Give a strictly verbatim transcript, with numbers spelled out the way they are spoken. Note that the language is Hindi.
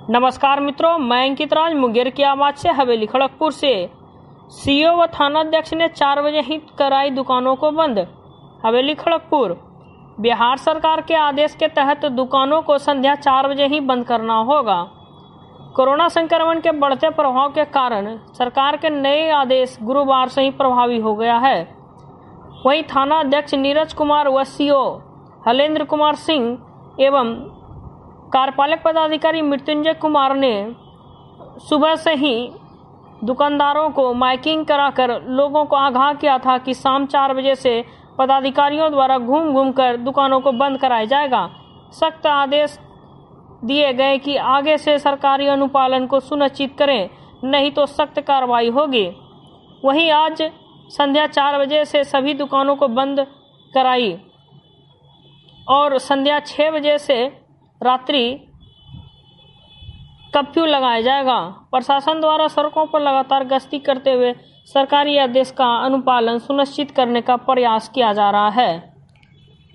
नमस्कार मित्रों, मैं अंकित राज मुंगेर की आवाज से हवेली खड़गपुर से। सीईओ व थानाध्यक्ष ने चार बजे ही कराई दुकानों को बंद। हवेली खड़गपुर। बिहार सरकार के आदेश के तहत दुकानों को संध्या चार बजे ही बंद करना होगा। कोरोना संक्रमण के बढ़ते प्रभाव के कारण सरकार के नए आदेश गुरुवार से ही प्रभावी हो गया है। वहीं थाना अध्यक्ष नीरज कुमार व सीओ हलेंद्र कुमार सिंह एवं कार्यपालक पदाधिकारी मृत्युंजय कुमार ने सुबह से ही दुकानदारों को माइकिंग कराकर लोगों को आगाह किया था कि शाम चार बजे से पदाधिकारियों द्वारा घूम घूम कर दुकानों को बंद कराया जाएगा। सख्त आदेश दिए गए कि आगे से सरकारी अनुपालन को सुनिश्चित करें, नहीं तो सख्त कार्रवाई होगी। वहीं आज संध्या चार बजे से सभी दुकानों को बंद कराई और संध्या छह बजे से रात्रि कर्फ्यू लगाया जाएगा। प्रशासन द्वारा सड़कों पर लगातार गश्ती करते हुए सरकारी आदेश का अनुपालन सुनिश्चित करने का प्रयास किया जा रहा है।